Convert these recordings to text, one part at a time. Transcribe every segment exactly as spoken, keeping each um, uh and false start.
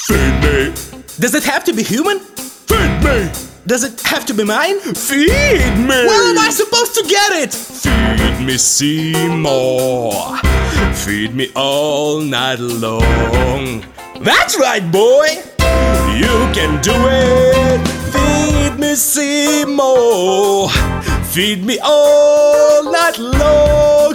Feed me. Does it have to be human? Feed me. Does it have to be mine? Feed me. Where am I supposed to get it? Feed me, Seymour. Feed me all night long. That's right, boy. You can do it. Feed me, Seymour. Feed me all night long.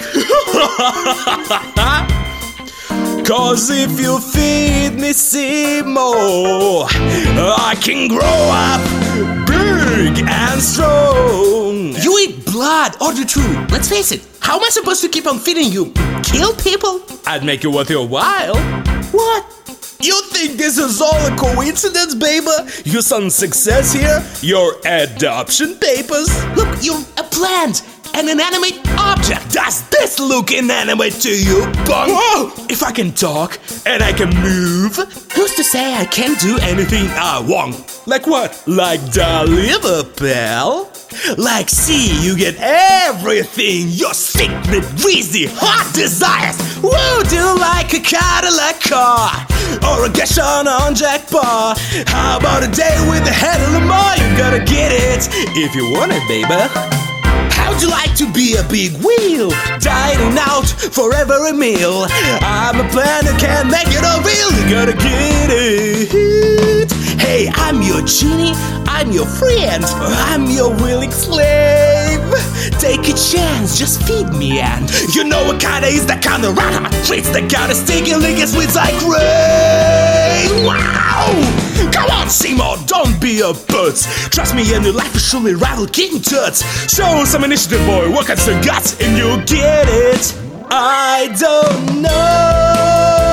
Cause if you feed me, Seymour, I can grow up big and strong. You eat blood or the truth. Let's face it. How am I supposed to keep on feeding you? Kill people? I'd make it worth your while. What? You think this is all a coincidence, baby? Your son's success here? Your adoption papers? Look, you're a plant, an inanimate object. Does this look inanimate to you, punk? Whoa! If I can talk and I can move, Who's to say I can't do anything I want? like what? Like deliver, pal? Like see, you get everything your secret, greasy, hot desires. Would you like a Cadillac car? Or a cash on on jackpot. How about a day with the head of Lamar? You gotta get it if you want it, baby. How'd you like to be a big wheel? Dining out for every meal. I'm a plan that can make it all real. You gotta get it. Hey, I'm your genie, I'm your friend, I'm your willing slave. Take a chance, just feed me and you know what kinda is that kind of rat on my treats that got a sticky lick sweets like rain. Wow! Come on, Seymour, don't be a putz. Trust me, and your life will surely rival King Tut's. Show some initiative, boy. Work out some guts, and you'll get it. I don't know.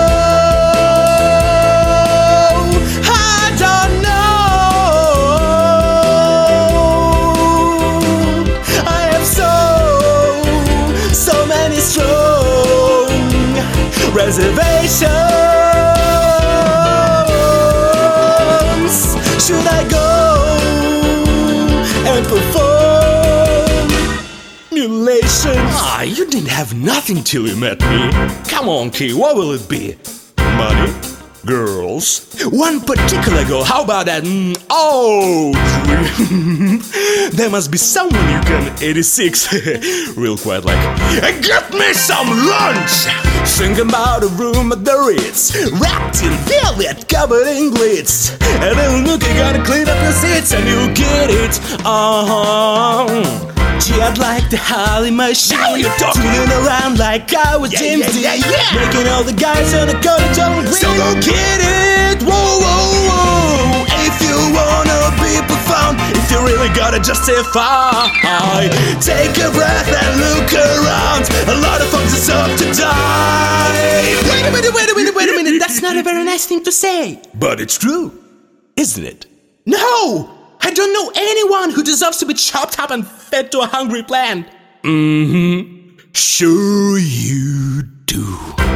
I don't know. I have so, so many strong reservations. Should I go and perform mutilation? Ah, you didn't have nothing till you met me. Come on, kid, what will it be? Money? Girls? One particular girl, how about that? Mm, Oh, dream. There must be someone you can eighty-six real quiet like, get me some lunch. Think about a room at the Ritz, wrapped in velvet, covered in glitz. And then look, you gotta clean up your seats and you get it. Uh-huh. gee, I'd like the Holly machine. Now you're talking. Turning around like I was Yeah, James yeah, Dean. yeah, yeah. Making all the guys on the corner jump green. So go get it. Whoa, whoa, whoa. If you wanna be profound, if you really gotta justify, take a breath and look around. A lot of folks deserve to die. Wait a minute, wait a minute, wait a minute. That's not a very nice thing to say. But it's true, isn't it? No! I don't know anyone who deserves to be chopped up and fed to a hungry plant. Mm-hmm. Sure you do.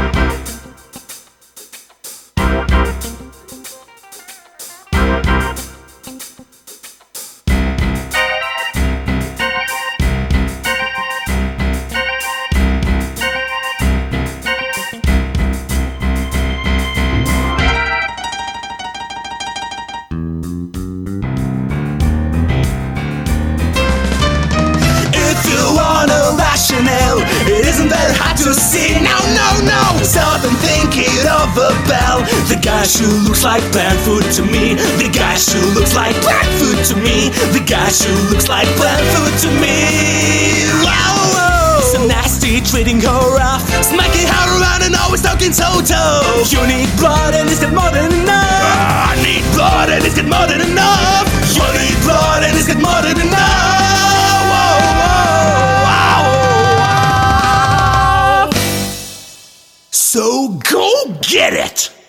It isn't very hard to see. No, no, no. Stop and think it over, Bell. The guy sure looks like plant food to me. The guy sure looks like plant food to me. The guy sure looks like plant food to me. Wow, so nasty, treating her rough, smacking her around and always talking so tough. You need blood and it's got more than enough. I need blood and it's got more than enough. You need blood and it's got more than enough. So go get it!